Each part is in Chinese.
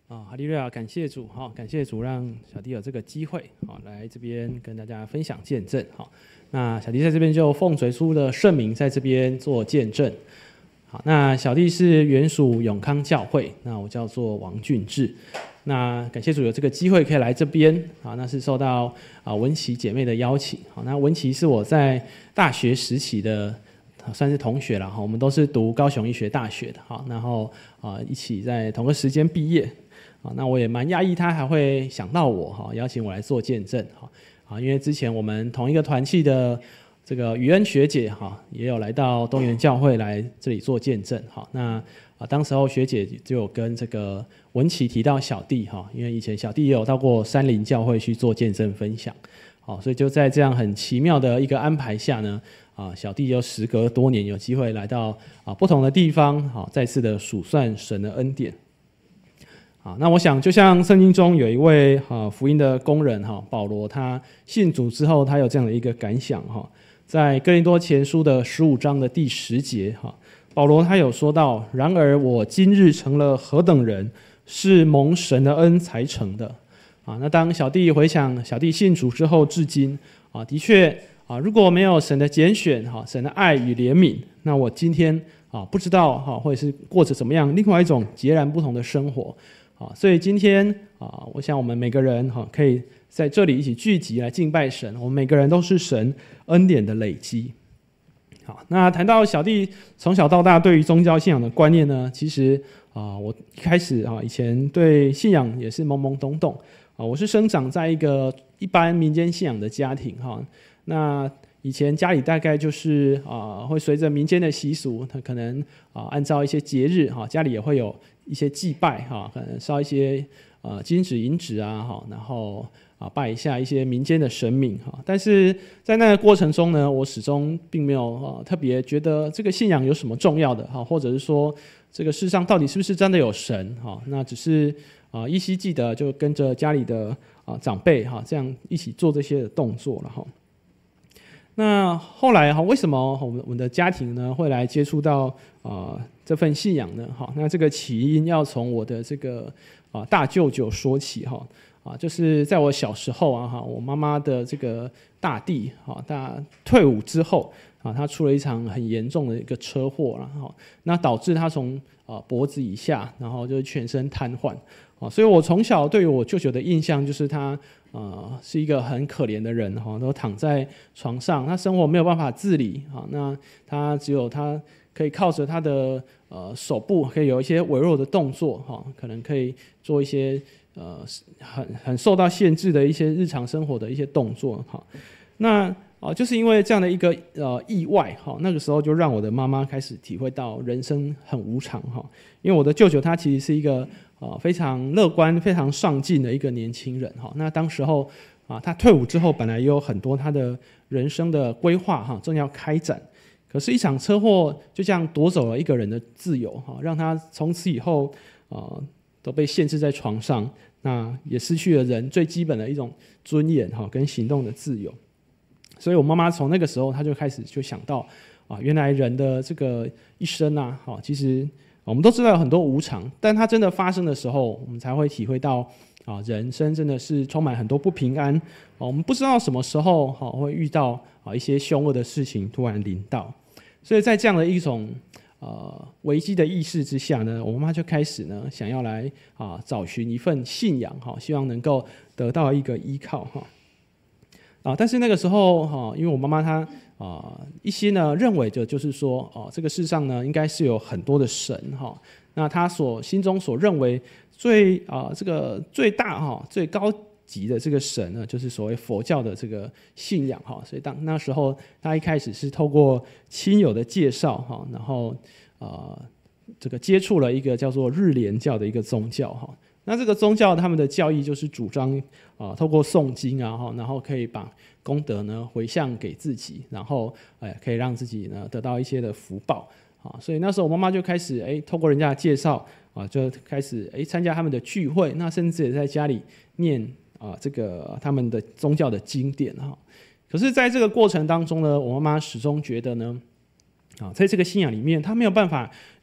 哈利路亚，感谢主感谢主让小弟有这个机会来这边跟大家分享见证那小弟在这边就奉主耶稣的圣名在这边做见证。好，那小弟是原属永康教会，那我叫做王俊志。那感谢主有这个机会可以来这边那是受到文琪姐妹的邀请。那文琪是我在大学时期的算是同学啦，我们都是读高雄医学大学的然后一起在同个时间毕业。那我也蛮讶异他还会想到我邀请我来做见证因为之前我们同一个团契的这个宇恩学姐也有来到东元教会来这里做见证那当时候学姐就有跟这个文琪提到小弟因为以前小弟也有到过山林教会去做见证分享所以就在这样很奇妙的一个安排下呢小弟就时隔多年有机会来到不同的地方再次的数算神的恩典。那我想就像圣经中有一位福音的工人保罗，他信主之后他有这样的一个感想在哥林多前书的15章的第10节保罗他有说到，然而我今日成了何等人，是蒙神的恩才成的那当小弟回想小弟信主之后至今的确如果没有神的拣选神的爱与怜悯，那我今天不知道会是过着怎么样另外一种截然不同的生活所以今天我想我们每个人可以在这里一起聚集来敬拜神，我们每个人都是神恩典的累积。好，那谈到小弟从小到大对于宗教信仰的观念呢，其实我一开始以前对信仰也是懵懵懂懂我是生长在一个一般民间信仰的家庭那以前家里大概就是会随着民间的习俗，他可能按照一些节日家里也会有一些祭拜可能烧一些金纸银纸然后拜一下一些民间的神明但是在那个过程中呢，我始终并没有特别觉得这个信仰有什么重要的或者是说这个世上到底是不是真的有神那只是依稀记得就跟着家里的长辈这样一起做这些的动作了那后来为什么我们的家庭呢会来接触到这份信仰呢那这个起因要从我的这个大舅舅说起就是在我小时候我妈妈的这个大弟他退伍之后他出了一场很严重的一个车祸那导致他从脖子以下然后就全身瘫痪所以我从小对于我舅舅的印象就是他是一个很可怜的人都躺在床上，他生活没有办法自理那他只有他可以靠着他的手部可以有一些微弱的动作可能可以做一些很受到限制的一些日常生活的一些动作那就是因为这样的一个意外那个时候就让我的妈妈开始体会到人生很无常因为我的舅舅他其实是一个非常乐观非常上进的一个年轻人那当时候他退伍之后本来也有很多他的人生的规划正要开展，可是一场车祸就这样夺走了一个人的自由让他从此以后都被限制在床上，那也失去了人最基本的一种尊严跟行动的自由。所以我妈妈从那个时候她就开始就想到原来人的这个一生其实我们都知道有很多无常，但它真的发生的时候我们才会体会到人生真的是充满很多不平安我们不知道什么时候会遇到一些凶恶的事情突然临到。所以在这样的一种危机的意识之下呢，我妈妈就开始呢想要来找寻一份信仰希望能够得到一个依靠但是那个时候因为我妈妈她一心呢认为的就是说这个世上呢应该是有很多的神那她心中所认为这个最大最高级的这个神呢就是所谓佛教的这个信仰所以那时候她一开始是透过亲友的介绍然后这个接触了一个叫做日莲教的一个宗教那这个宗教他们的教义就是主张透过诵经然后可以把功德呢回向给自己，然后可以让自己呢得到一些的福报所以那时候我妈妈就开始透过人家的介绍就开始参加他们的聚会，那甚至也在家里念这个他们的宗教的经典可是在这个过程当中呢，我妈妈始终觉得呢在这个信仰里面她没有办法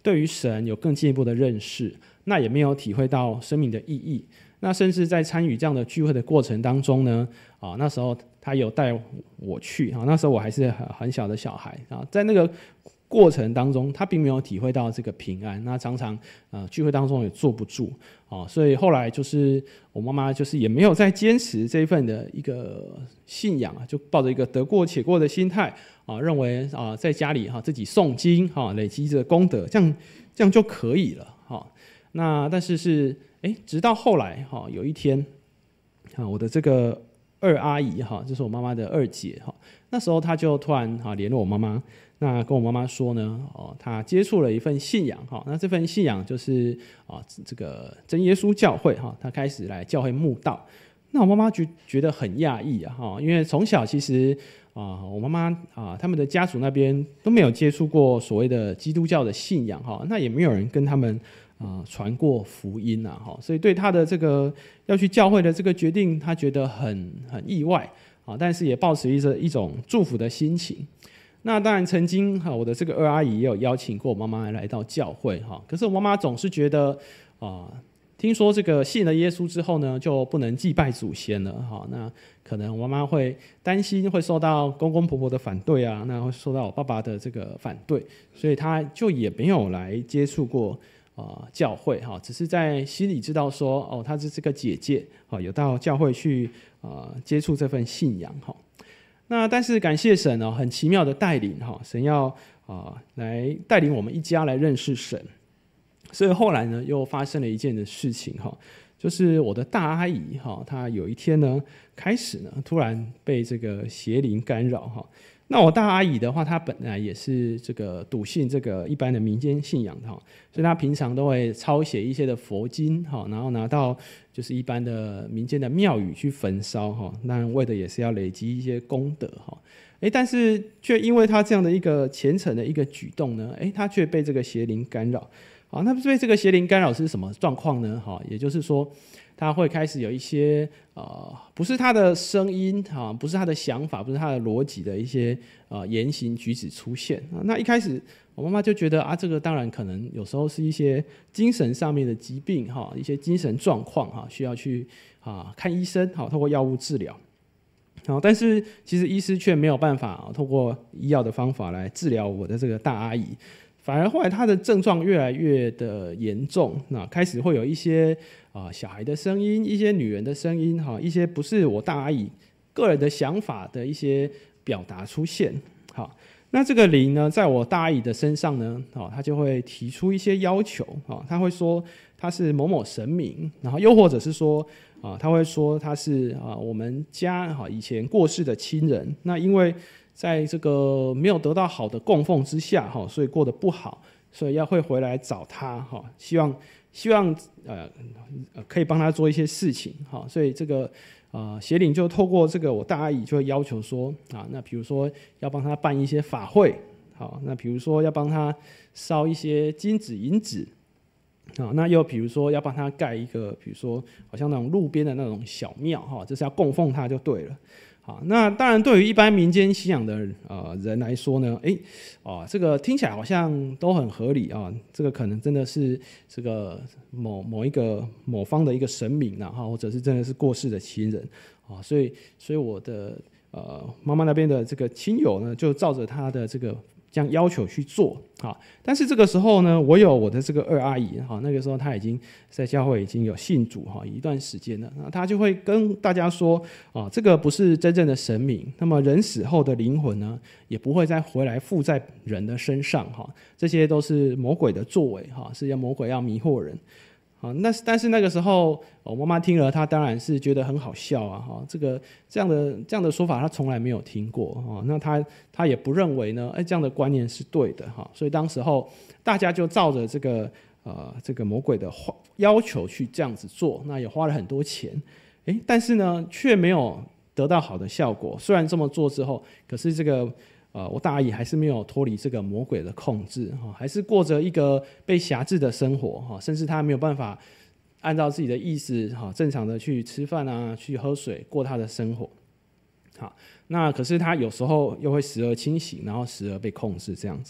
对于神有更进一步的认识，那也没有体会到生命的意义。那甚至在参与这样的聚会的过程当中呢，那时候他有带我去，那时候我还是很小的小孩，在那个过程当中，他并没有体会到这个平安，那常常聚会当中也坐不住，所以后来就是我妈妈就是也没有再坚持这一份的一个信仰，就抱着一个得过且过的心态，认为在家里自己诵经，累积着功德，这样就可以了，那但是直到后来有一天，我的这个二阿姨就是我妈妈的二姐，那时候她就突然联络我妈妈，那跟我妈妈说呢，她接触了一份信仰，那这份信仰就是这个真耶稣教会，她开始来教会慕道。那我妈妈觉得很讶异因为从小其实我妈妈他们的家族那边都没有接触过所谓的基督教的信仰，那也没有人跟他们传过福音所以对他的这个要去教会的这个决定，他觉得很意外但是也抱持着一种祝福的心情。那当然曾经我的这个二阿姨也有邀请过我妈妈来到教会可是我妈妈总是觉得听说这个信了耶稣之后呢，就不能祭拜祖先了那可能我妈妈会担心会受到公公婆婆的反对那会受到我爸爸的这个反对，所以她就也没有来接触过教会只是在心里知道说她是这个姐姐有到教会去接触这份信仰那但是感谢神很奇妙的带领神要来带领我们一家来认识神。所以后来呢，又发生了一件的事情就是我的大阿姨她有一天呢，开始呢突然被这个邪灵干扰那我大阿姨的话，她本来也是这个笃信这个一般的民间信仰所以她平常都会抄写一些的佛经然后拿到就是一般的民间的庙宇去焚烧那为的也是要累积一些功德但是却因为她这样的一个虔诚的一个举动呢，她却被这个邪灵干扰。那被这个邪灵干扰是什么状况呢？也就是说，他会开始有一些不是他的声音不是他的想法，不是他的逻辑的一些言行举止出现那一开始我妈妈就觉得这个当然可能有时候是一些精神上面的疾病一些精神状况需要去看医生透过药物治疗但是其实医师却没有办法透过医药的方法来治疗我的这个大阿姨。反而后来他的症状越来越的严重，那开始会有一些小孩的声音，一些女人的声音一些不是我大阿姨个人的想法的一些表达出现那这个灵呢，在我大阿姨的身上呢他就会提出一些要求他会说他是某某神明，然后又或者是说他会说他是我们家以前过世的亲人，那因为在这个没有得到好的供奉之下所以过得不好，所以会回来找他希望可以帮他做一些事情所以这个邪灵就透过这个我大阿姨就会要求说那比如说要帮他办一些法会那比如说要帮他烧一些金纸银纸那又比如说要帮他盖一个比如说好像那种路边的那种小庙这是要供奉他就对了那当然对于一般民间信仰的人来说呢这个听起来好像都很合理这个可能真的是这个某方的一个神明或者是真的是过世的亲人所以我的妈妈那边的这个亲友呢，就照着他的这样要求去做但是这个时候呢，我有我的这个二阿姨那个时候她已经在教会已经有信主一段时间了，那她就会跟大家说这个不是真正的神明，那么人死后的灵魂呢，也不会再回来附在人的身上这些都是魔鬼的作为是魔鬼要迷惑人但是那个时候我妈妈听了，她当然是觉得很好笑这样的说法她从来没有听过那她也不认为呢这样的观念是对的所以当时候大家就照着这个魔鬼的要求去这样子做，那也花了很多钱但是呢却没有得到好的效果。虽然这么做之后，可是这个我大阿姨还是没有脱离这个魔鬼的控制还是过着一个被辖制的生活甚至她没有办法按照自己的意思正常的去吃饭去喝水，过她的生活那可是她有时候又会时而清醒，然后时而被控制这样子。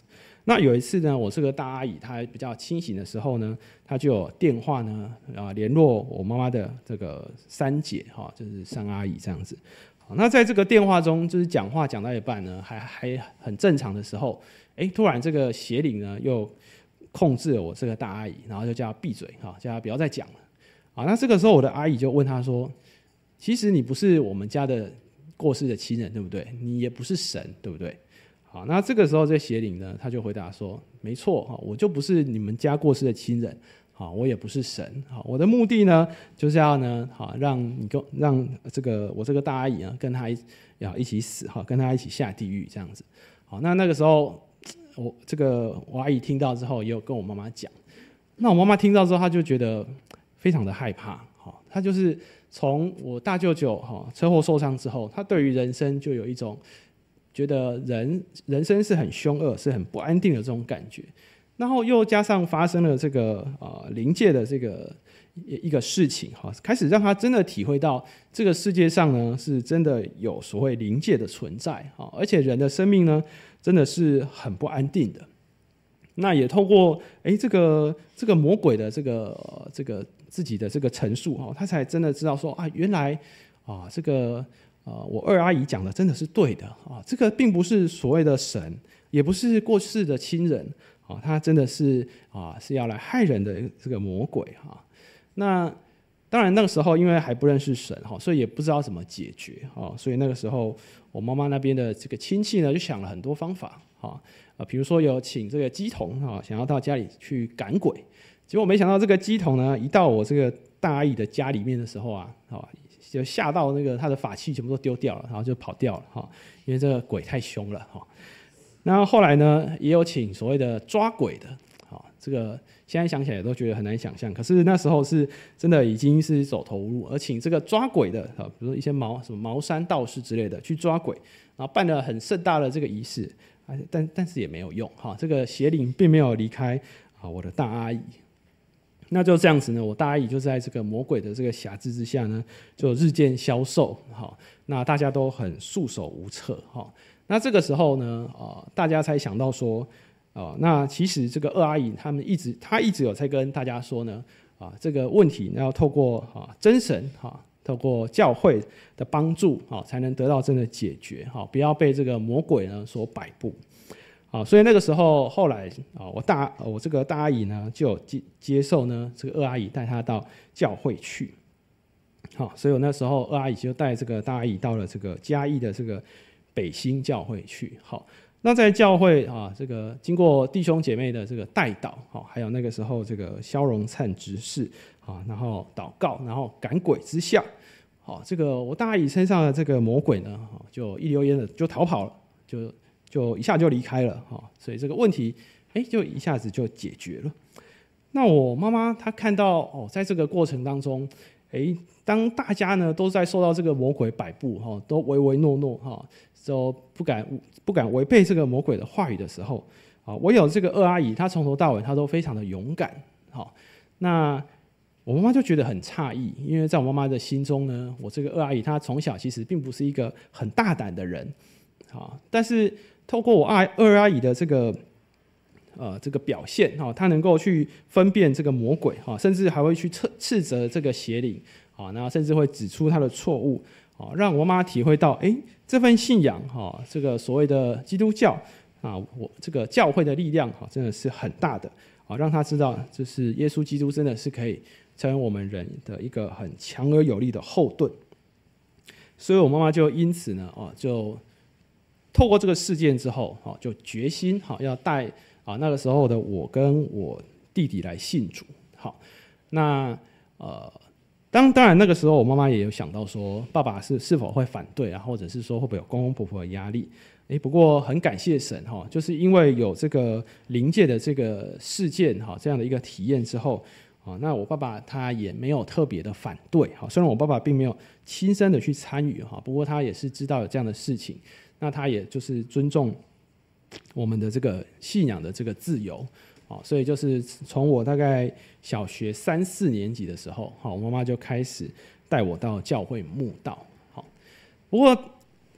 那有一次呢，我这个大阿姨她比较清醒的时候呢，她就有电话呢联络我妈妈的这个三姐哈，就是三阿姨这样子。好，那在这个电话中，就是讲话讲到一半呢，还很正常的时候，突然这个邪灵呢又控制了我这个大阿姨，然后就叫她闭嘴哈，叫她不要再讲了。啊，那这个时候我的阿姨就问她说：“其实你不是我们家的过世的亲人，对不对？你也不是神，对不对？”好，那这个时候这邪灵呢，他就回答说：“没错，我就不是你们家过世的亲人，好，我也不是神，好，我的目的呢，就是要呢，好让我这个大阿姨呢，跟他一起死，好，跟他一起下地狱这样子。好，那个时候我阿姨听到之后，也有跟我妈妈讲。那我妈妈听到之后，她就觉得非常的害怕，好，她就是从我大舅舅车祸受伤之后，她对于人生就有一种觉得人生是很凶恶、是很不安定的这种感觉，然后又加上发生了这个灵界的这个一个事情哈，开始让他真的体会到这个世界上呢是真的有所谓灵界的存在啊，而且人的生命呢真的是很不安定的。那也透过这个魔鬼的这个自己的这个陈述哈，他才真的知道说啊，原来这个。我二阿姨讲的真的是对的啊，这个并不是所谓的神，也不是过世的亲人啊，他真的是是要来害人的这个魔鬼哈。那当然那个时候因为还不认识神哈，所以也不知道怎么解决哈，所以那个时候我妈妈那边的这个亲戚呢，就想了很多方法哈，比如说有请这个乩童哈，想要到家里去赶鬼，结果没想到这个乩童呢，一到我这个大阿姨的家里面的时候就吓到那个他的法器全部都丢掉了，然后就跑掉了哈，因为这个鬼太凶了哈。那后来呢，也有请所谓的抓鬼的，这个现在想起来都觉得很难想象，可是那时候是真的已经是走投无路，而请这个抓鬼的比如说一些什么茅山道士之类的去抓鬼，然后办了很盛大的这个仪式，但是也没有用哈，这个邪灵并没有离开我的大阿姨。那就这样子呢，我大阿姨就在这个魔鬼的这个辖制之下呢，就日渐消瘦，那大家都很束手无策，那这个时候呢，大家才想到说，那其实这个二阿姨她一直有在跟大家说呢，这个问题要透过真神透过教会的帮助才能得到真的解决，不要被这个魔鬼呢所摆布。所以那个时候，后来我这个大阿姨呢，就接受呢这个二阿姨带她到教会去。所以我那时候二阿姨就带这个大阿姨到了这个嘉义的这个北新教会去。那在教会这个经过弟兄姐妹的这个带祷，还有那个时候这个萧荣灿执事然后祷告，然后赶鬼之下，这个我大阿姨身上的这个魔鬼呢，就一溜烟的就逃跑了，就一下就离开了所以这个问题就一下子就解决了。那我妈妈她看到在这个过程当中，当大家呢都在受到这个魔鬼摆布都唯唯诺诺都不敢违背这个魔鬼的话语的时候唯有这个二阿姨她从头到尾她都非常的勇敢那我妈妈就觉得很诧异，因为在我妈妈的心中呢，我这个二阿姨她从小其实并不是一个很大胆的人但是透过我二阿姨的这个表现她能够去分辨这个魔鬼甚至还会去斥责这个邪灵那甚至会指出他的错误让我妈体会到这份信仰这个所谓的基督教我这个教会的力量真的是很大的让她知道就是耶稣基督真的是可以成为我们人的一个很强而有力的后盾。所以我妈妈就因此呢就透过这个事件之后就决心要带那个时候的我跟我弟弟来信主。那当然那个时候我妈妈也有想到说爸爸是否会反对或者是说会不会有公公婆婆的压力。不过很感谢神就是因为有这个灵界的这个事件这样的一个体验之后那我爸爸他也没有特别的反对虽然我爸爸并没有亲身的去参与不过他也是知道有这样的事情，那他也就是尊重我们的这个信仰的这个自由所以就是从我大概小学3、4年级的时候我妈妈就开始带我到教会慕道。不过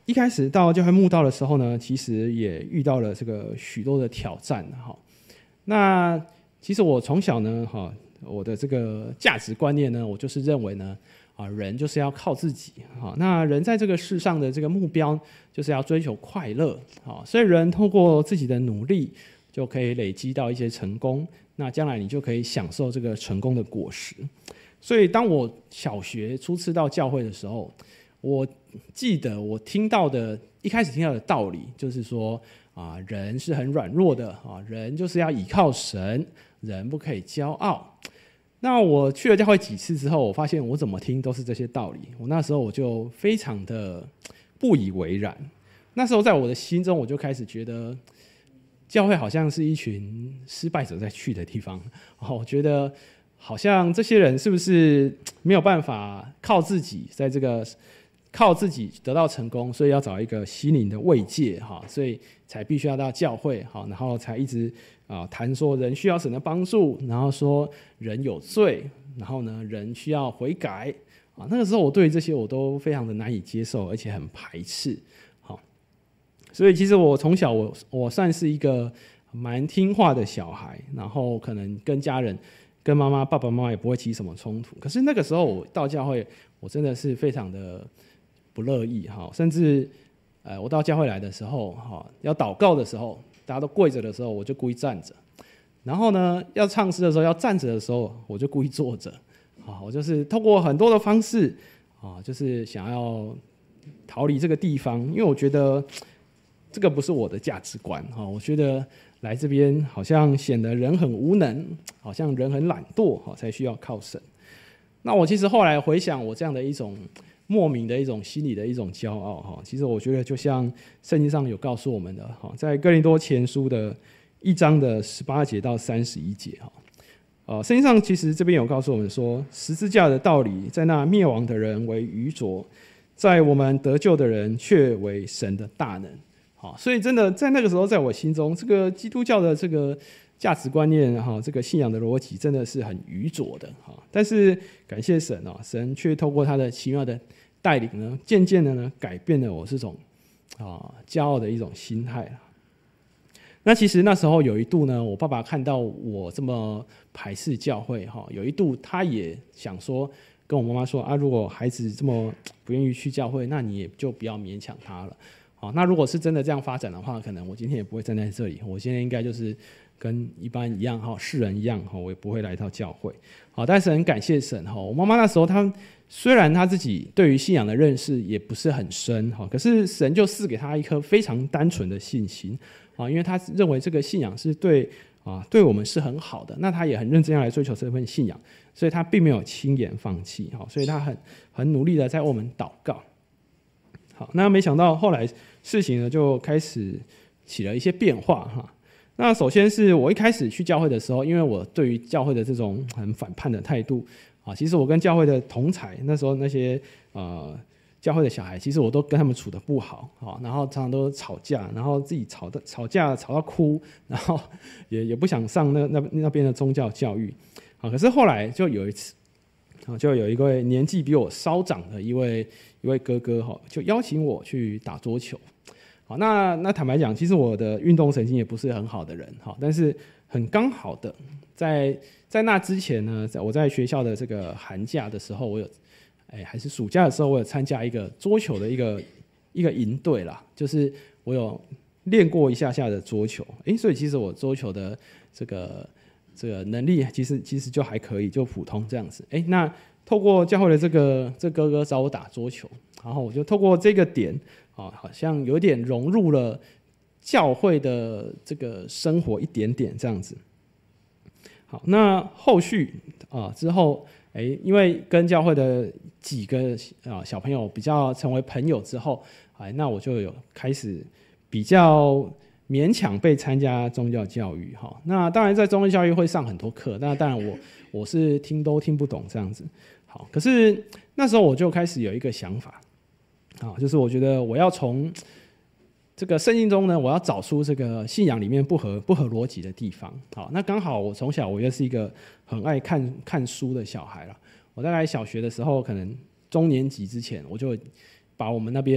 一开始到教会慕道的时候呢，其实也遇到了这个许多的挑战哈。那其实我从小呢哈，我的这个价值观念呢，我就是认为呢人就是要靠自己哈。那人在这个世上的这个目标就是要追求快乐啊，所以人透过自己的努力就可以累积到一些成功，那将来你就可以享受这个成功的果实。所以当我小学初次到教会的时候，我记得我一开始听到的道理就是说人是很软弱的人就是要倚靠神，人不可以骄傲。那我去了教会几次之后，我发现我怎么听都是这些道理。我那时候我就非常的不以为然。那时候在我的心中，我就开始觉得教会好像是一群失败者在去的地方。我觉得好像这些人是不是没有办法靠自己得到成功，所以要找一个心灵的慰藉所以才必须要到教会然后才一直谈说人需要神的帮助，然后说人有罪，然后呢人需要悔改那个时候我对这些我都非常的难以接受，而且很排斥所以其实我从小我算是一个蛮听话的小孩，然后可能跟家人跟爸爸妈妈也不会起什么冲突。可是那个时候我到教会，我真的是非常的不乐意甚至我到教会来的时候要祷告的时候，大家都跪着的时候，我就故意站着，然后呢要唱诗的时候要站着的时候，我就故意坐着我就是透过很多的方式就是想要逃离这个地方，因为我觉得这个不是我的价值观我觉得来这边好像显得人很无能，好像人很懒惰才需要靠神。那我其实后来回想我这样的一种莫名的一种心理的一种骄傲其实我觉得就像圣经上有告诉我们的在哥林多前书的1章的18节到31节圣经上其实这边有告诉我们说，十字架的道理在那灭亡的人为愚拙，在我们得救的人却为神的大能所以真的在那个时候，在我心中这个基督教的这个价值观念这个信仰的逻辑真的是很愚拙的但是感谢神神却透过他的奇妙的带领呢，渐渐的呢改变了我这种骄傲的一种心态。那其实那时候有一度呢，我爸爸看到我这么排斥教会有一度他也想说跟我妈妈说如果孩子这么不愿意去教会，那你也就不要勉强他了那如果是真的这样发展的话，可能我今天也不会站在这里，我现在应该就是跟一般一样世人一样我也不会来到教会但是很感谢神我妈妈那时候她虽然她自己对于信仰的认识也不是很深可是神就赐给她一颗非常单纯的信心因为她认为这个信仰是对我们是很好的，那她也很认真要来追求这份信仰，所以她并没有轻言放弃所以她很努力的在为我们祷告。好，那没想到后来事情呢就开始起了一些变化那首先是我一开始去教会的时候，因为我对于教会的这种很反叛的态度其实我跟教会的同侪那时候那些教会的小孩，其实我都跟他们处得不好然后常常都吵架，然后自己吵架吵到哭，然后也不想上那边的宗教教育可是后来就有一次就有一位年纪比我稍长的一位哥哥就邀请我去打桌球那坦白讲，其实我的运动神经也不是很好的人但是很刚好的在那之前呢，我在学校的这个寒假的时候，我有还是暑假的时候，我有参加一个桌球的一个营队啦，就是我有练过一下下的桌球所以其实我桌球的这个能力其实就还可以，就普通这样子那透过教会的这哥哥找我打桌球，然后我就透过这个点好像有点融入了教会的这个生活一点点这样子。好，那后续之后因为跟教会的几个小朋友比较成为朋友之后那我就有开始比较勉强被参加宗教教育那当然在宗教教育会上很多课，那当然我是都听不懂这样子。好，可是那时候我就开始有一个想法就是我觉得我要从这个圣经中呢，我要找出这个信仰里面不合逻辑的地方。好，那刚好我从小我也是一个很爱看书的小孩啦。我大概小学的时候，可能中年级之前，我就把我们那边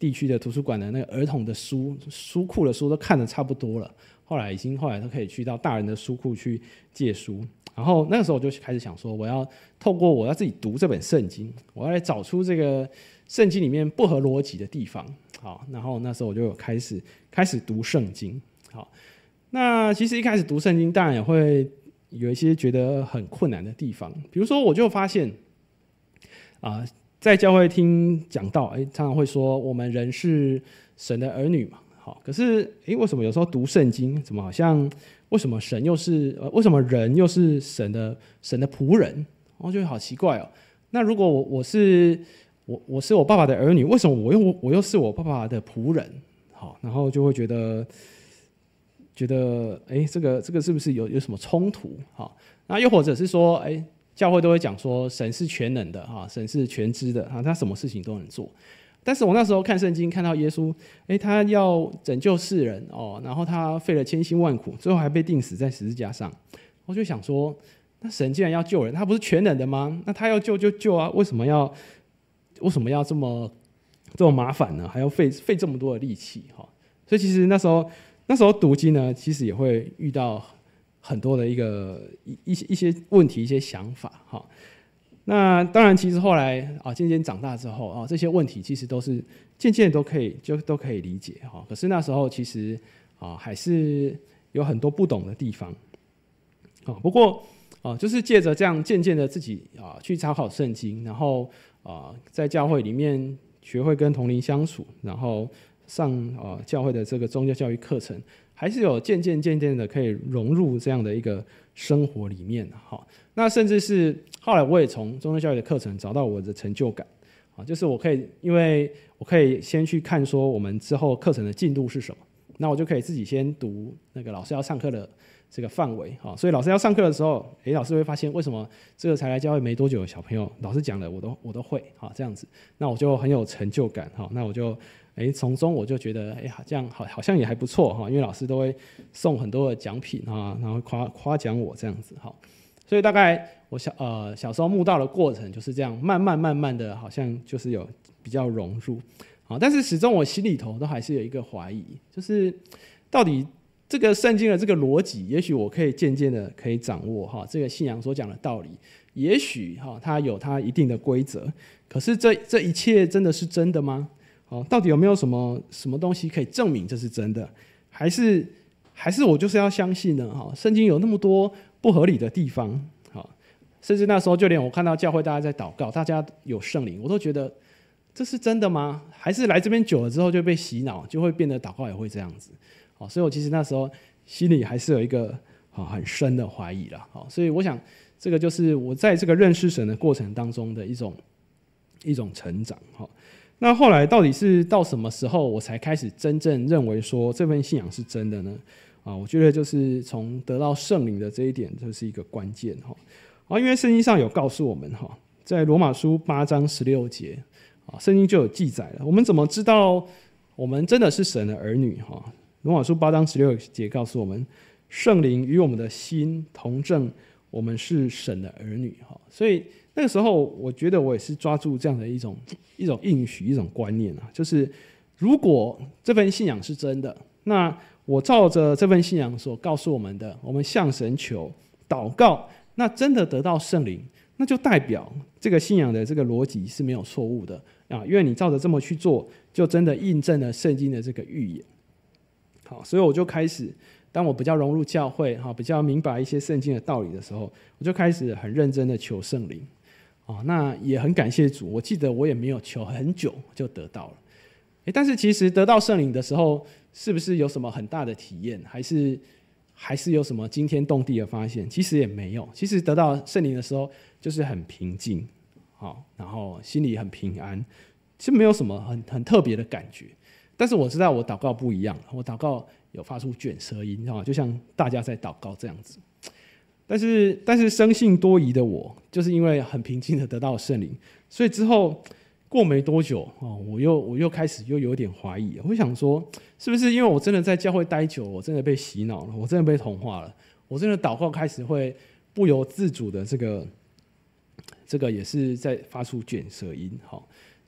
地区的图书馆的那个儿童的书库的书都看得差不多了，后来都可以去到大人的书库去借书。然后那个时候我就开始想说，我要透过我要自己读这本圣经，我要来找出这个圣经里面不合逻辑的地方。好，然后那时候我就有开始读圣经。好，那其实一开始读圣经，当然也会有一些觉得很困难的地方，比如说我就发现在教会听讲道，常常会说我们人是神的儿女嘛。好，可是为什么有时候读圣经，怎么好像为什么为什么人又是神的仆人？我觉得好奇怪哦。那如果我是我爸爸的儿女，为什么我又是我爸爸的仆人？好，然后就会觉得这个是不是有什么冲突？好，那又或者是说教会都会讲说神是全能的神是全知的他什么事情都能做。但是我那时候看圣经看到耶稣他要拯救世人然后他费了千辛万苦，最后还被钉死在十字架上。我就想说，那神既然要救人，他不是全能的吗？那他要救就救啊，为什么要这么麻烦呢？还要费这么多的力气？所以其实那时候读经呢，其实也会遇到很多的一些问题、一些想法。那当然，其实后来渐渐长大之后这些问题其实都是渐渐都可以理解。可是那时候其实还是有很多不懂的地方。不过就是借着这样渐渐的自己去查考圣经，然后在教会里面学会跟同龄相处，然后上教会的这个宗教教育课程，还是有渐渐的可以融入这样的一个生活里面。那甚至是后来我也从宗教教育的课程找到我的成就感，就是因为我可以先去看说我们之后课程的进度是什么，那我就可以自己先读那个老师要上课的这个范围。所以老师要上课的时候，老师会发现为什么这个才来教会没多久的小朋友，老师讲的我都会这样子，那我就很有成就感。那我就从中我就觉得这样好像也还不错因为老师都会送很多的奖品然后夸奖我这样子。所以大概我小时候慕道的过程就是这样，慢慢的好像就是有比较融入。但是始终我心里头都还是有一个怀疑，就是到底这个圣经的这个逻辑，也许我可以渐渐的可以掌握这个信仰所讲的道理，也许它有它一定的规则，可是这一切真的是真的吗？到底有没有什么东西可以证明这是真的？还是我就是要相信呢？圣经有那么多不合理的地方，甚至那时候就连我看到教会大家在祷告，大家有圣灵，我都觉得这是真的吗？还是来这边久了之后就被洗脑，就会变得祷告也会这样子？所以我其实那时候心里还是有一个很深的怀疑啦。所以我想这个就是我在这个认识神的过程当中的一种成长。那后来到底是到什么时候我才开始真正认为说这份信仰是真的呢？我觉得就是从得到圣灵的这一点就是一个关键。因为圣经上有告诉我们在罗马书8章16节圣经就有记载了，我们怎么知道我们真的是神的儿女？罗马书8章16节告诉我们，圣灵与我们的心同证我们是神的儿女。所以那个时候我觉得我也是抓住这样的一种应许，一种观念就是如果这份信仰是真的，那我照着这份信仰所告诉我们的，我们向神求祷告，那真的得到圣灵，那就代表这个信仰的这个逻辑是没有错误的因为你照着这么去做，就真的印证了圣经的这个预言。所以我就开始，当我比较融入教会比较明白一些圣经的道理的时候，我就开始很认真的求圣灵那也很感谢主，我记得我也没有求很久就得到了。但是其实得到圣灵的时候，是不是有什么很大的体验，还是有什么惊天动地的发现？其实也没有。其实得到圣灵的时候，就是很平静然后心里很平安，其实没有什么很特别的感觉。但是我知道我祷告不一样，我祷告有发出卷舌音就像大家在祷告这样子。但是生性多疑的我，就是因为很平静的得到圣灵，所以之后过没多久我又开始有点怀疑，我想说是不是因为我真的在教会待久，我真的被洗脑了，我真的被同化了，我真的祷告开始会不由自主的这个也是在发出卷舌音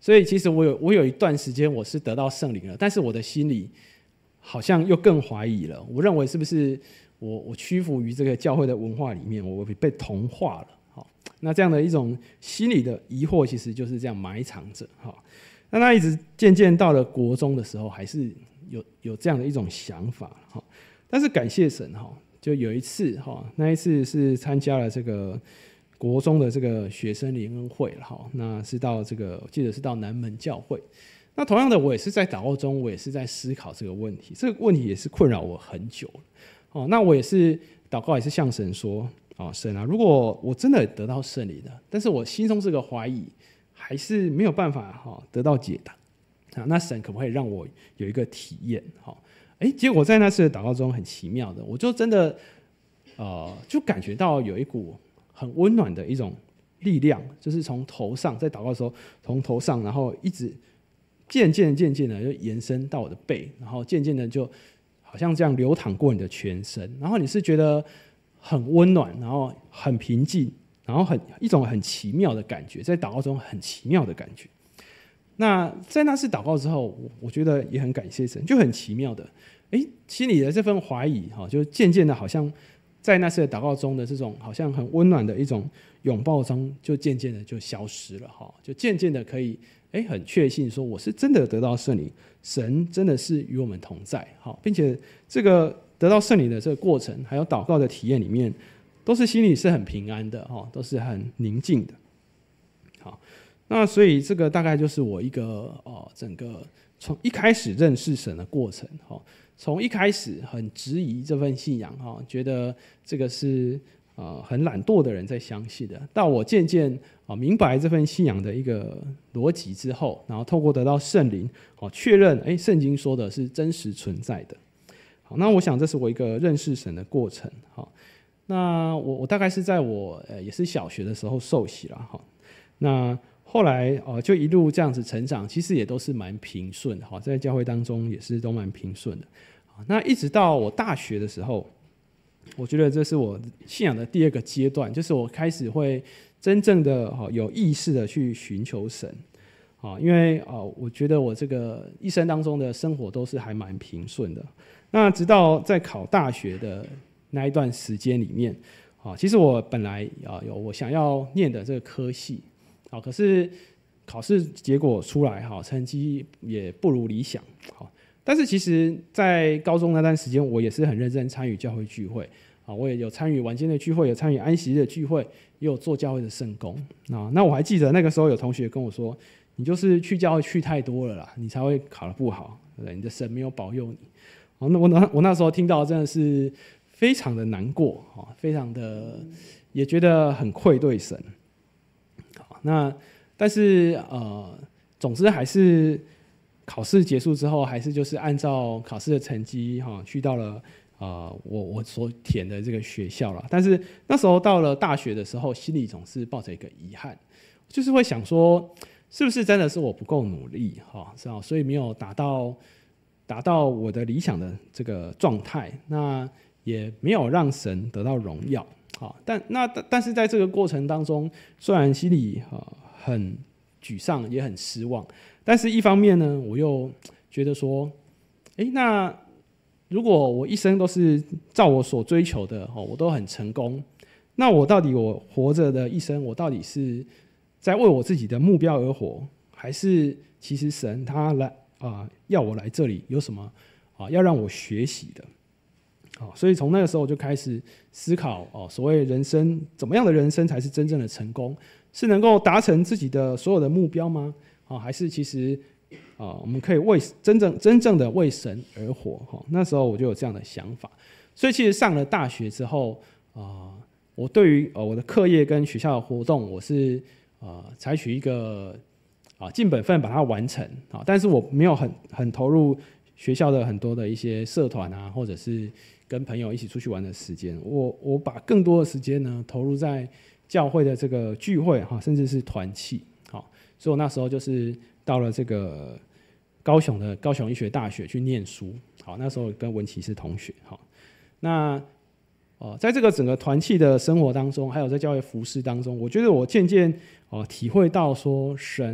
所以其实我有一段时间我是得到圣灵了，但是我的心里好像又更怀疑了。我认为是不是我屈服于这个教会的文化里面，我被同化了。好，那这样的一种心理的疑惑，其实就是这样埋藏着。好，那一直渐渐到了国中的时候，还是有这样的一种想法。好，但是感谢神哈，就有一次哈，那一次是参加了这个国中的这个学生联恩会了哈，那是到这个我记得是到南门教会。那同样的，我也是在祷告中，我也是在思考这个问题，这个问题也是困扰我很久了。哦，那我也是祷告，也是向神说：哦，神啊，如果我真的得到圣灵了，但是我心中这个怀疑还是没有办法得到解答啊，那神可不可以让我有一个体验？结果在那次的祷告中，很奇妙的，我就真的就感觉到有一股很温暖的一种力量，就是从头上，在祷告的时候，从头上，然后一直渐渐的就延伸到我的背，然后渐渐的就好像这样流淌过你的全身，然后你是觉得很温暖，然后很平静，然后一种很奇妙的感觉，在祷告中很奇妙的感觉。那在那次祷告之后，我觉得也很感谢神，就很奇妙的，心里的这份怀疑就渐渐的好像在那次的祷告中的这种好像很温暖的一种拥抱中，就渐渐的就消失了，就渐渐的可以很确信说我是真的得到圣灵，神真的是与我们同在，并且这个得到圣灵的这个过程，还有祷告的体验里面，都是心里是很平安的，都是很宁静的。好，那所以这个大概就是我一个整个从一开始认识神的过程，从一开始很质疑这份信仰，觉得这个是很懒惰的人在相信的，到我渐渐明白这份信仰的一个逻辑之后，然后透过得到圣灵确认圣经说的是真实存在的。好，那我想这是我一个认识神的过程。好，那我大概是在我也是小学的时候受洗了。好，那后来就一路这样子成长，其实也都是蛮平顺的，在教会当中也是都蛮平顺的。那一直到我大学的时候，我觉得这是我信仰的第二个阶段，就是我开始会真正的有意识的去寻求神。因为我觉得我这个一生当中的生活都是还蛮平顺的。那直到在考大学的那一段时间里面，其实我本来有我想要念的这个科系，可是考试结果出来，成绩也不如理想。但是其实在高中那段时间，我也是很认真参与教会聚会，我也有参与晚间的聚会，有参与安息日的聚会，也有做教会的圣工。那我还记得那个时候有同学跟我说，你就是去教会去太多了啦，你才会考得不好，对不对？你的神没有保佑你。那我那时候听到真的是非常的难过，非常的也觉得很愧对神。那但是总之还是考试结束之后，还是就是按照考试的成绩去到了我所填的这个学校了。但是那时候到了大学的时候，心里总是抱着一个遗憾，就是会想说，是不是真的是我不够努力所以没有达到我的理想的这个状态，那也没有让神得到荣耀。但是在这个过程当中，虽然心里很沮丧，也很失望，但是一方面呢，我又觉得说，那如果我一生都是照我所追求的，我都很成功，那我活着的一生，我到底是在为我自己的目标而活，还是其实神他来要我来这里有什么要让我学习的？所以从那个时候我就开始思考所谓人生怎么样的人生才是真正的成功？是能够达成自己的所有的目标吗？还是其实我们可以真正的为神而活？那时候我就有这样的想法。所以其实上了大学之后，我对于我的课业跟学校的活动，我是采取一个尽本分把它完成，但是我没有很投入学校的很多的一些社团或者是跟朋友一起出去玩的时间。我把更多的时间呢投入在教会的这个聚会甚至是团契。所以我那时候就是到了这个高雄医学大学去念书。那时候跟文琪是同学。那在这个整个团契的生活当中，还有在教会服事当中，我觉得我渐渐体会到说，神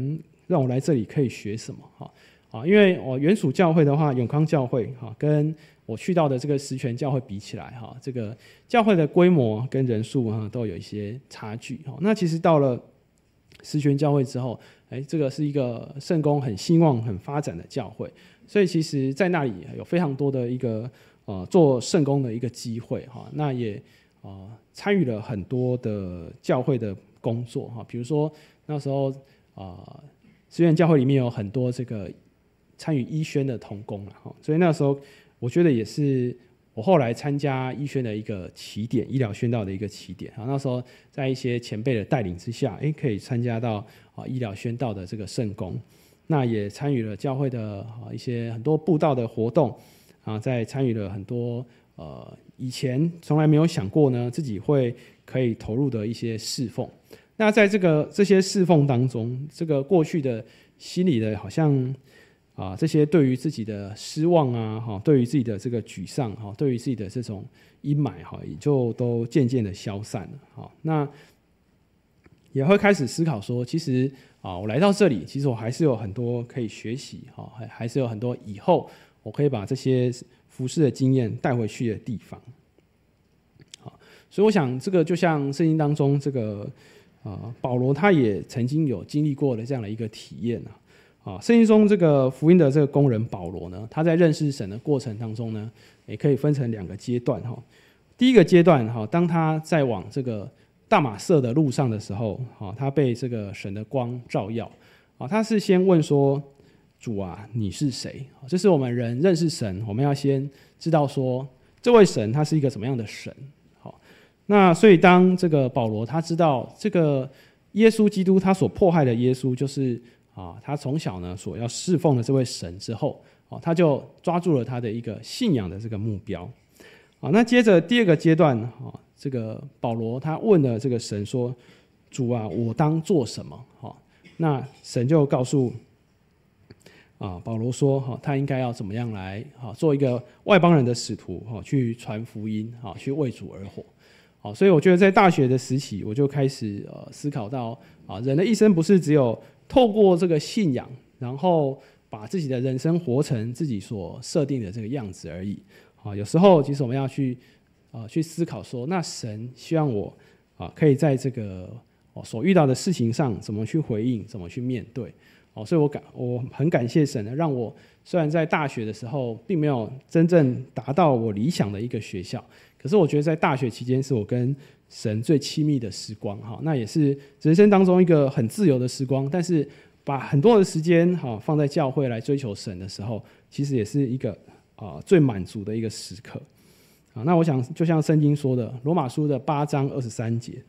让我来这里可以学什么因为原属教会的话，永康教会跟我去到的这个十全教会比起来这个教会的规模跟人数都有一些差距那其实到了十全教会之后，这个是一个圣工很兴旺、很发展的教会，所以其实在那里有非常多的一个做圣工的一个机会那也参与了很多的教会的工作比如说那时候十全教会里面有很多这个参与医宣的同工所以那时候我觉得也是我后来参加医宣的一个起点，医疗宣道的一个起点那时候在一些前辈的带领之下可以参加到医疗宣道的这个圣工，那也参与了教会的一些很多布道的活动再参与了很多以前从来没有想过呢自己会可以投入的一些侍奉。那在这些侍奉当中，这个过去的心里的好像这些对于自己的失望对于自己的这个沮丧对于自己的这种阴霾也就都渐渐的消散了那也会开始思考说，其实我来到这里，其实我还是有很多可以学习还是有很多以后我可以把这些服事的经验带回去的地方所以我想这个就像圣经当中这个保罗他也曾经有经历过的这样的一个体验圣经中这个福音的这个工人保罗呢，他在认识神的过程当中呢，也可以分成2个阶段第一个阶段当他在往这个大马色的路上的时候他被这个神的光照耀他是先问说，主啊，你是谁？这是我们人认识神，我们要先知道说这位神他是一个什么样的神那所以当这个保罗他知道这个耶稣基督他所迫害的耶稣就是他从小呢所要侍奉的这位神之后他就抓住了他的一个信仰的这个目标那接着第2个阶段这个保罗他问了这个神说，主啊，我当做什么那神就告诉保罗说他应该要怎么样来做一个外邦人的使徒去传福音去为主而活所以我觉得在大学的时期我就开始思考到人的一生不是只有透过这个信仰然后把自己的人生活成自己所设定的这个样子而已有时候其实我们要去思考说，那神希望我可以在这个所遇到的事情上怎么去回应，怎么去面对所以我很感谢神呢，让我虽然在大学的时候并没有真正达到我理想的一个学校，可是我觉得在大学期间是我跟神最亲密的时光那也是人生当中一个很自由的时光，但是把很多的时间放在教会来追求神的时候，其实也是一个最满足的一个时刻那我想就像圣经说的罗马书的8章23节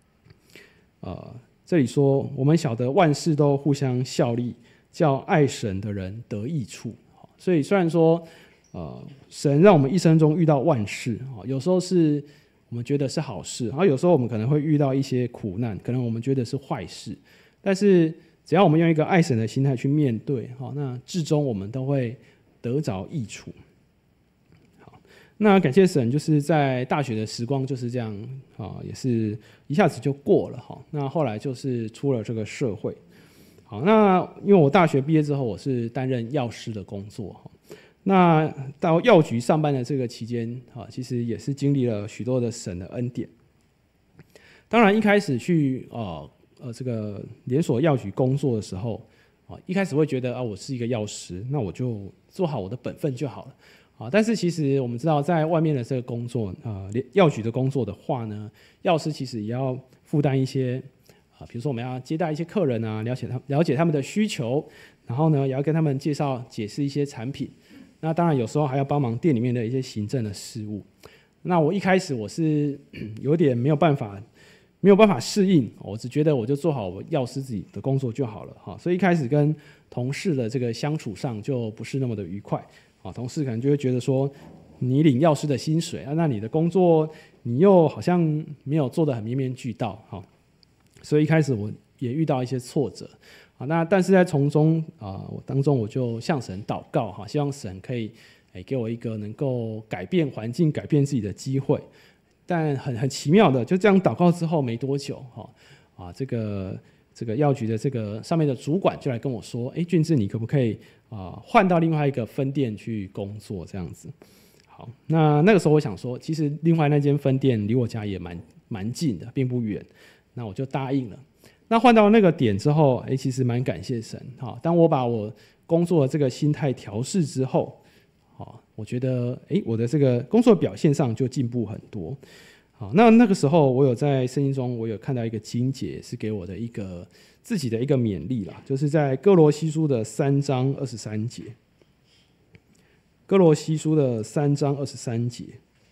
这里说，我们晓得万事都互相效力，叫爱神的人得益处所以虽然说神让我们一生中遇到万事有时候是我们觉得是好事，然后有时候我们可能会遇到一些苦难，可能我们觉得是坏事，但是只要我们用一个爱神的心态去面对那至终我们都会得着益处那感谢神，就是在大学的时光就是这样也是一下子就过了那后来就是出了这个社会那因为我大学毕业之后我是担任药师的工作那到药局上班的这个期间其实也是经历了许多的神的恩典。当然一开始去这个连锁药局工作的时候一开始会觉得我是一个药师，那我就做好我的本分就好了但是其实我们知道在外面的这个工作药局的工作的话呢，药师其实也要负担一些比如说我们要接待一些客人了解他们的需求，然后呢也要跟他们解释一些产品，那当然有时候还要帮忙店里面的一些行政的事务。那我一开始我是有点没有办法适应，我只觉得我就做好我药师自己的工作就好了所以一开始跟同事的这个相处上就不是那么的愉快同事可能就会觉得说，你领药师的薪水那你的工作你又好像没有做得很面面俱到所以一开始我也遇到一些挫折那但是在从中当中我就向神祷告希望神可以给我一个能够改变环境改变自己的机会。但很奇妙的就这样祷告之后没多久这这个药局的这个上面的主管就来跟我说，俊志你可不可以换到另外一个分店去工作这样子。好，那个时候我想说，其实另外那间分店离我家也蛮近的，并不远，那我就答应了。那换到那个点之后，其实蛮感谢神。当我把我工作的这个心态调试之后，我觉得我的这个工作表现上就进步很多。好，那个时候我有在圣经中，我有看到一个经节，是给我的一个自己的一个勉励啦，就是在哥罗西书的3章23节。哥罗西书的3章23节，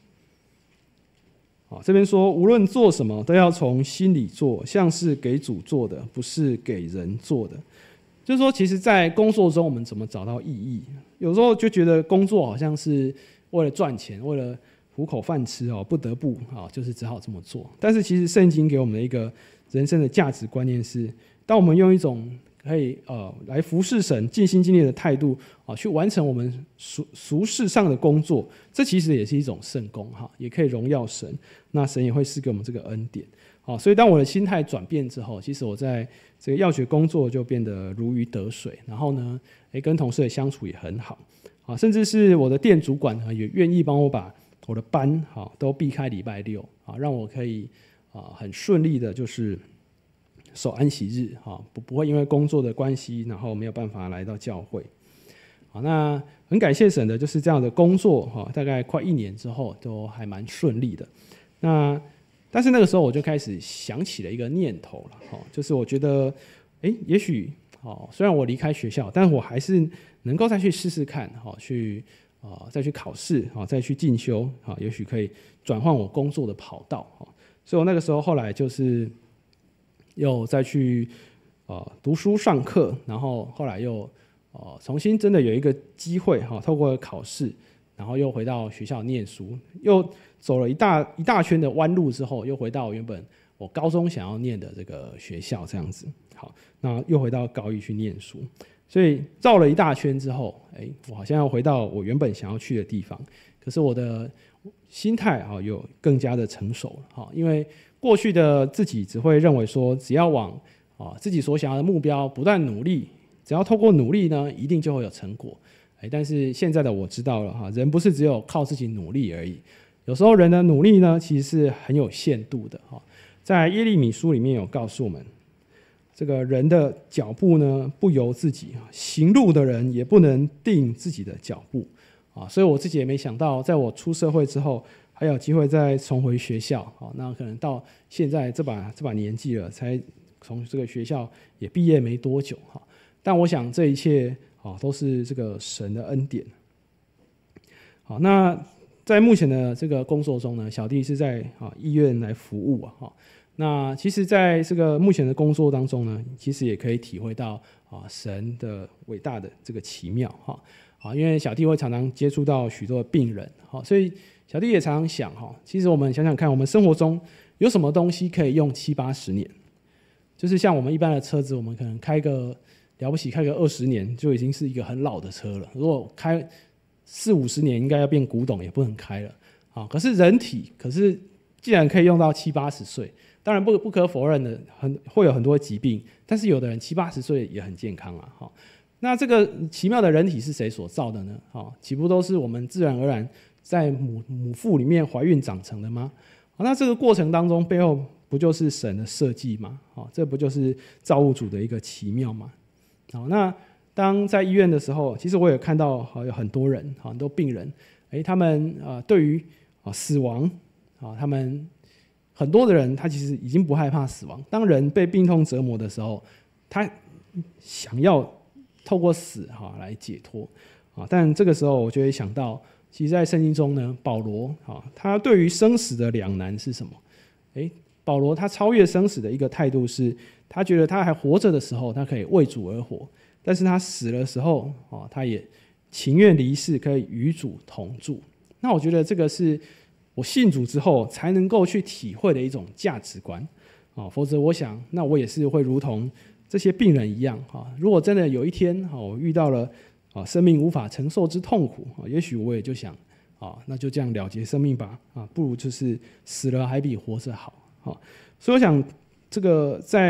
这边说，无论做什么，都要从心里做，像是给主做的，不是给人做的。就是说，其实，在工作中，我们怎么找到意义？有时候就觉得工作好像是为了赚钱，为了糊口饭吃不得不就是只好这么做。但是其实圣经给我们的一个人生的价值观念是，当我们用一种可以来服侍神、尽心尽力的态度去完成我们俗世上的工作，这其实也是一种圣工也可以荣耀神。那神也会赐给我们这个恩典。所以当我的心态转变之后，其实我在这个药学工作就变得如鱼得水，然后呢，跟同事的相处也很好，甚至是我的店主管呢也愿意帮我把我的班都避开礼拜六，让我可以很顺利的，就是守安息日，不会因为工作的关系，然后没有办法来到教会。那很感谢神的，就是这样的工作，大概快1年之后都还蛮顺利的。但是那个时候我就开始想起了一个念头了，就是我觉得，也许虽然我离开学校，但我还是能够再去试试看，再去考试，再去进修，也许可以转换我工作的跑道。所以我那个时候后来就是又再去读书上课，然后后来又重新真的有一个机会，透过考试，然后又回到学校念书，又走了一大圈的弯路之后，又回到原本我高中想要念的这个学校这样子。好，那又回到高一去念书，所以绕了一大圈之后，我好像要回到我原本想要去的地方。可是我的心态有更加的成熟了，因为过去的自己只会认为说，只要往自己所想要的目标不断努力，只要透过努力呢，一定就会有成果。但是现在的我知道了，人不是只有靠自己努力而已，有时候人的努力呢，其实是很有限度的。在耶利米书里面有告诉我们，这个人的脚步呢，不由自己，行路的人也不能定自己的脚步。所以我自己也没想到，在我出社会之后，还有机会再重回学校。那可能到现在这把年纪了，才从这个学校也毕业没多久。但我想这一切都是这个神的恩典。好，那在目前的这个工作中呢，小弟是在医院来服务。那其实在这个目前的工作当中呢，其实也可以体会到神的伟大的这个奇妙。因为小弟会常常接触到许多的病人，所以小弟也常常想，其实我们想想看，我们生活中有什么东西可以用70-80年？就是像我们一般的车子，我们可能开个了不起，开个20年就已经是一个很老的车了。如果开40-50年，应该要变古董，也不能开了。可是人体，既然可以用到70-80岁，当然不可否认的，会有很多疾病，但是有的人70-80岁也很健康啊。那这个奇妙的人体是谁所造的呢？岂不都是我们自然而然在母腹里面怀孕长成的吗？那这个过程当中背后不就是神的设计吗？这不就是造物主的一个奇妙吗？那当在医院的时候，其实我也看到有很多人，很多病人，他们对于死亡，他们很多的人他其实已经不害怕死亡。当人被病痛折磨的时候，他想要透过死来解脱。但这个时候我就会想到，其实在圣经中呢，保罗他对于生死的两难是什么？保罗他超越生死的一个态度是，他觉得他还活着的时候，他可以为主而活；但是他死的时候，他也情愿离世，可以与主同住。那我觉得这个是我信主之后才能够去体会的一种价值观。否则我想，那我也是会如同这些病人一样。如果真的有一天我遇到了生命无法承受之痛苦，也许我也就想，那就这样了结生命吧，不如就是死了还比活着好。所以我想，这个在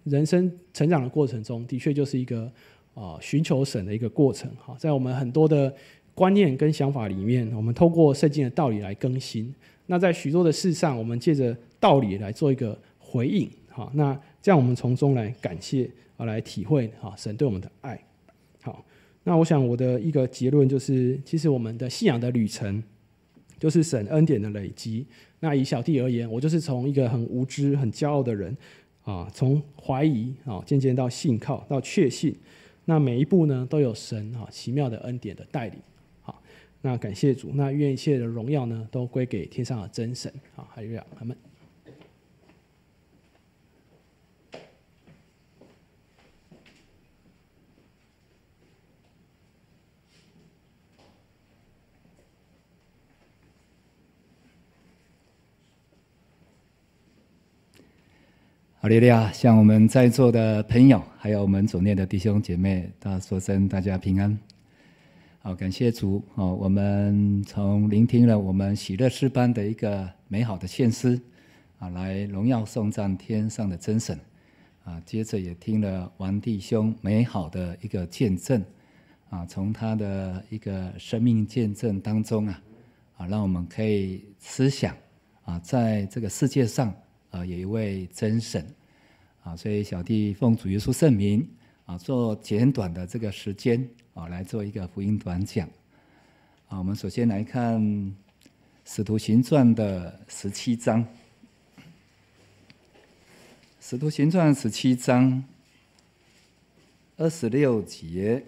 人生成长的过程中，的确就是一个寻求神的一个过程。好，在我们很多的观念跟想法里面，我们透过圣经的道理来更新。那在许多的事上，我们借着道理来做一个回应。好，那这样我们从中来感谢来体会神对我们的爱。好，那我想我的一个结论就是，其实我们的信仰的旅程就是神恩典的累积。那以小弟而言，我就是从一个很无知、很骄傲的人从怀疑渐渐到信靠，到确信。那每一步呢，都有神奇妙的恩典的带领。好，那感谢主，那愿一切的荣耀呢，都归给天上的真神。好，哈利路亚，阿们。 哈利路亚，向我们在座的朋友，还有我们主内的弟兄姐妹，大家说声大家平安。好，感谢主。我们从聆听了我们喜乐诗班的一个美好的献诗来荣耀颂赞天上的真神接着也听了王弟兄美好的一个见证从他的一个生命见证当中让我们可以思想在这个世界上有一位真神所以小弟奉主耶稣圣名做简短的这个时间来做一个福音短讲我们首先来看《使徒行传》的17章，《使徒行传》17章26节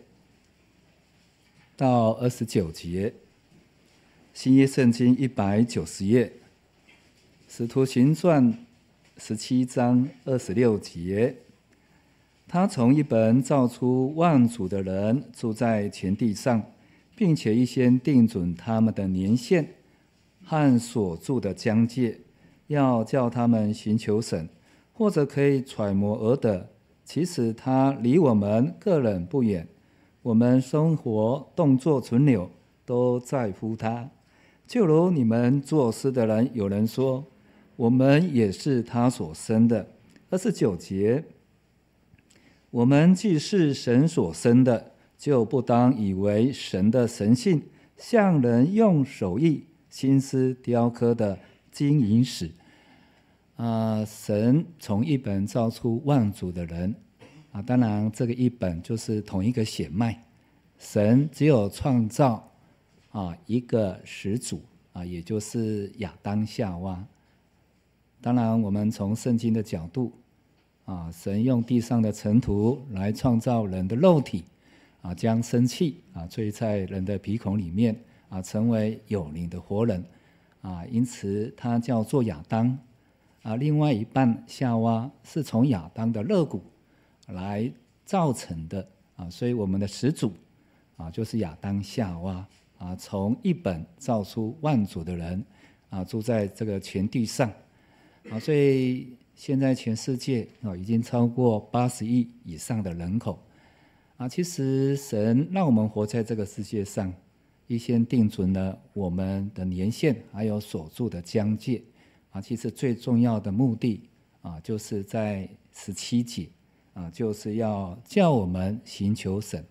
到29节，新约圣经190页，《使徒行传》17章26节，他从一本造出万族的人住在全地上，并且预先定准他们的年限和所住的疆界，要叫他们寻求神，或者可以揣摩而得。其实他离我们个人不远，我们生活动作存留都在乎他。就如你们作诗的人有人说，我们也是他所生的。29节，我们既是神所生的，就不当以为神的神性像人用手艺心思雕刻的金银石神从一本造出万族的人当然这个一本就是同一个血脉，神只有创造一个始祖也就是亚当夏娃。当然我们从圣经的角度神用地上的尘土来创造人的肉体将生气吹在人的鼻孔里面成为有灵的活人因此他叫做亚当另外一半夏娃是从亚当的肋骨来造成的所以我们的始祖就是亚当夏娃从一本造出万族的人住在这个全地上所以现在全世界已经超过80亿以上的人口其实神让我们活在这个世界上，预先定准了我们的年限还有所住的疆界其实最重要的目的就是在17节就是要叫我们寻求神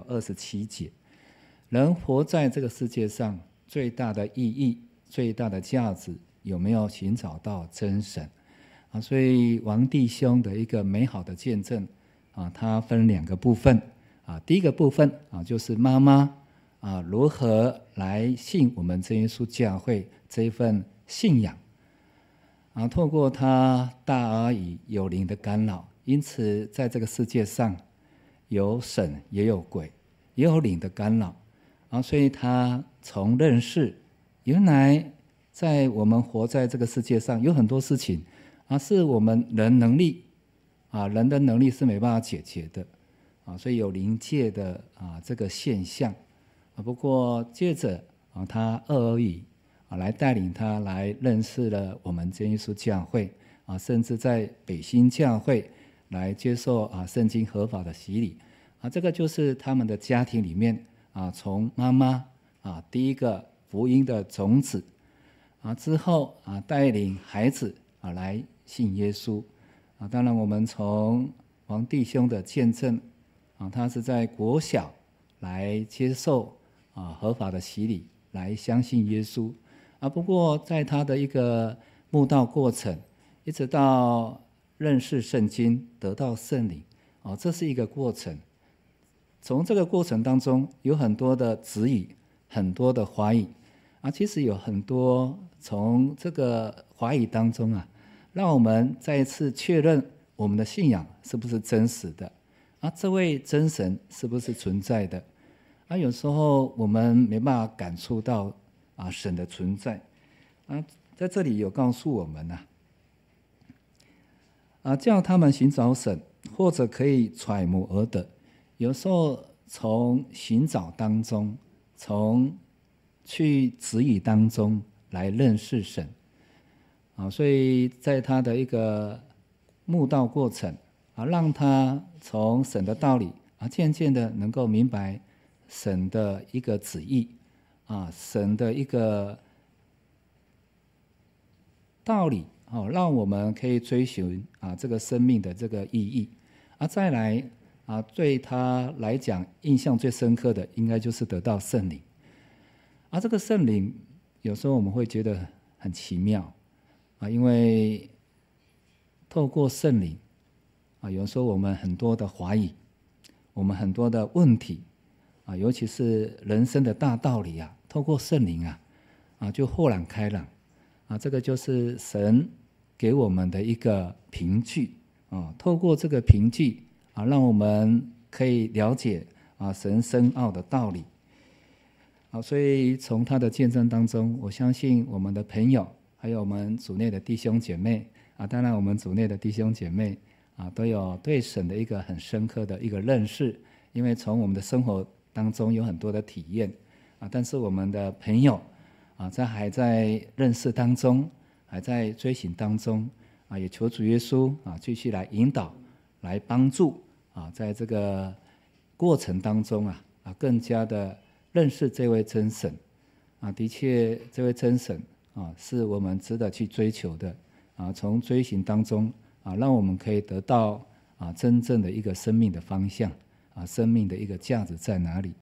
27节，人活在这个世界上最大的意义最大的价值有没有寻找到真神所以王弟兄的一个美好的见证它分2个部分第一个部分就是妈妈如何来信我们真耶稣教会这一份信仰透过他大而已有灵的干扰，因此在这个世界上有神也有鬼也有灵的干扰所以他从认识原来在我们活在这个世界上有很多事情是我们人能力人的能力是没办法解决的所以有灵界的这个现象不过接着他二而已来带领他来认识了我们真耶稣教会甚至在北新教会来接受圣经合法的洗礼这个就是他们的家庭里面从妈妈第一个福音的种子之后带领孩子来信耶稣当然我们从黄弟兄的见证啊，他是在国小来接受合法的洗礼，来相信耶稣啊。不过在他的一个慕道过程，一直到认识圣经，得到圣灵啊，这是一个过程。从这个过程当中，有很多的质疑，很多的怀疑啊。其实有很多从这个怀疑当中啊，让我们再一次确认我们的信仰是不是真实的啊？这位真神是不是存在的啊？有时候我们没办法感触到神的存在啊，在这里有告诉我们叫他们寻找神，或者可以揣摩而得。有时候从寻找当中，从去质疑当中来认识神所以在他的一个慕道过程让他从神的道理渐渐的能够明白神的一个旨意神的一个道理让我们可以追寻这个生命的这个意义再来对他来讲印象最深刻的应该就是得到圣灵这个圣灵有时候我们会觉得很奇妙因为透过圣灵有时候我们很多的怀疑，我们很多的问题尤其是人生的大道理透过圣灵就豁然开朗这个就是神给我们的一个凭据透过这个凭据让我们可以了解神深奥的道理所以从他的见证当中，我相信我们的朋友还有我们组内的弟兄姐妹当然我们组内的弟兄姐妹都有对神的一个很深刻的一个认识，因为从我们的生活当中有很多的体验但是我们的朋友还在认识当中，还在追寻当中也求主耶稣继续来引导，来帮助在这个过程当中更加的认识这位真神的确这位真神是我们值得去追求的从追寻当中让我们可以得到真正的一个生命的方向生命的一个价值在哪里